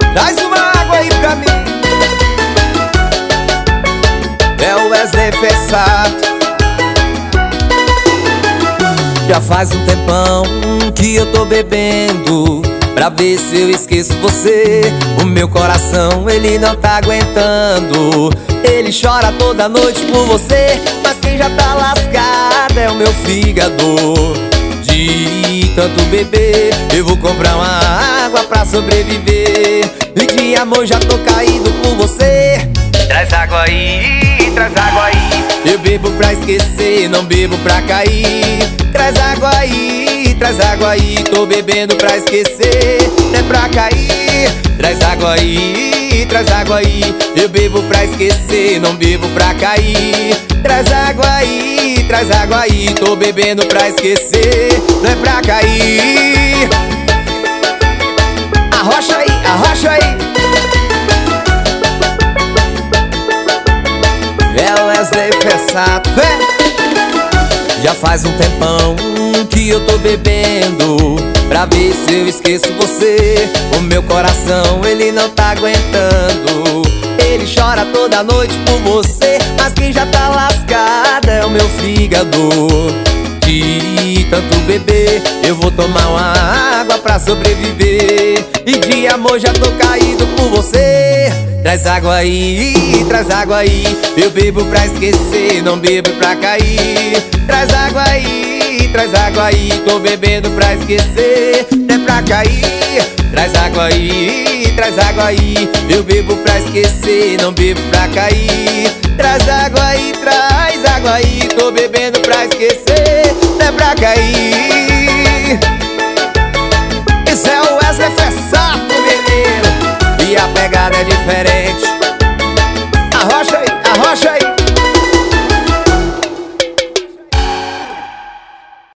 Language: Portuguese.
Traz uma água aí pra mim. É o Wesley Fessato. Já faz um tempão que eu tô bebendo pra ver se eu esqueço você. O meu coração, ele não tá aguentando. Ele chora toda noite por você, mas quem já tá lascado é o meu fígado. De tanto beber, eu vou comprar uma água pra sobreviver. E de amor já tô caído por você. Traz água aí, traz água aí. Eu bebo pra esquecer, não bebo pra cair. Traz água aí, traz água aí. Tô bebendo pra esquecer, não é pra cair. Traz água aí, traz água aí. Eu bebo pra esquecer, não bebo pra cair. Traz água aí, traz água aí. Tô bebendo pra esquecer, não é pra cair. Arrocha aí, arrocha aí. É o Wesley Fessato, já faz um tempão que eu tô bebendo pra ver se eu esqueço você. O meu coração, ele não tá aguentando. Ele chora toda noite por você, mas quem já tá lascado é o meu fígado. De tanto beber, eu vou tomar uma água pra sobreviver. E de amor já tô caído por você. Traz água aí, traz água aí. Eu bebo pra esquecer, não bebo pra cair. Traz água aí, traz água aí. Tô bebendo pra esquecer, não é pra cair. Traz água aí, traz água aí. Eu bebo pra esquecer, não bebo pra cair. Traz água aí, traz água aí. Tô bebendo pra esquecer, não é pra cair. Esse é o Wesley Fessato, menino, e a pegada é diferente.